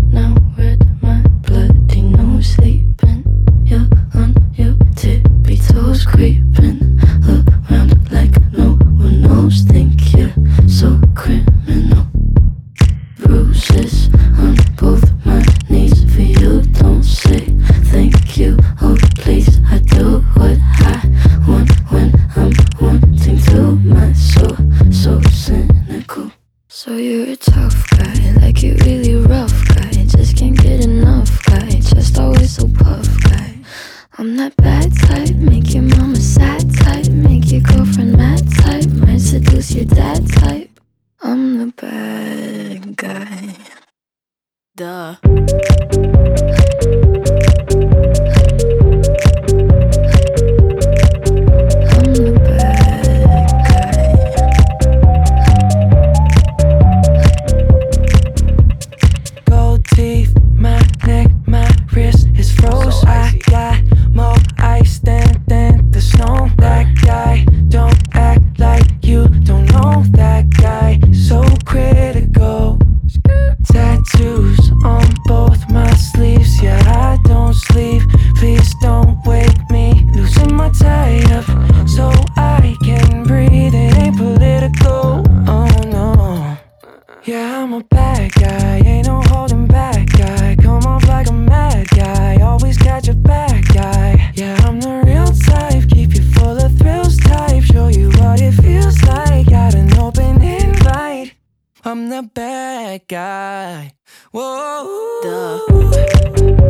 now read my bloody nose sleeping. You're on your tippy toes creeping around like no one knows. Think you're so criminal. Bruises on both my knees for you. Don't say thank you, oh please. I do what I want when I'm wanting to. My soul so cynical. So you're a tough guy, like you really rough guy. Just can't get enough guy, just always so puff guy. I'm that bad type, make your mama sad type, make your girlfriend mad type, might seduce your dad type. I'm the bad guy. Duh. I'm the bad guy. Gold teeth, my neck, my wrist is froze. I got more ice than the snow. That guy, don't act like you don't know that guy. So critical. Tattoos on both my sleeves. Yeah, I don't sleep. Please don't wake me. Losing my tie up so I can breathe. It ain't political. Oh no. Yeah, I'm a bad guy. Ain't no holding back guy. Come off like a mad guy. Always catch a bad guy. Yeah, I'm the real type. Keep you full of thrills type. Show you what it feels like. Got an open invite. I'm the bad guy. Whoa. Duh.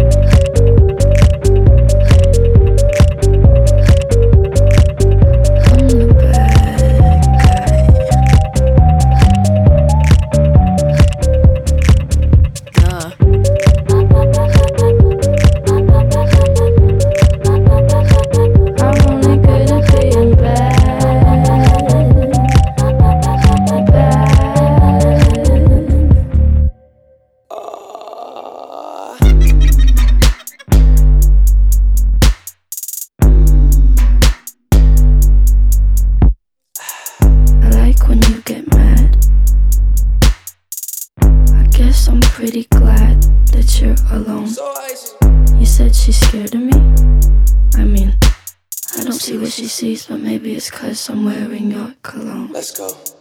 When you get mad, I guess I'm pretty glad that you're alone. You said she's scared of me. I mean, I don't see what she sees, but maybe it's 'cause I'm wearing your cologne. Let's go.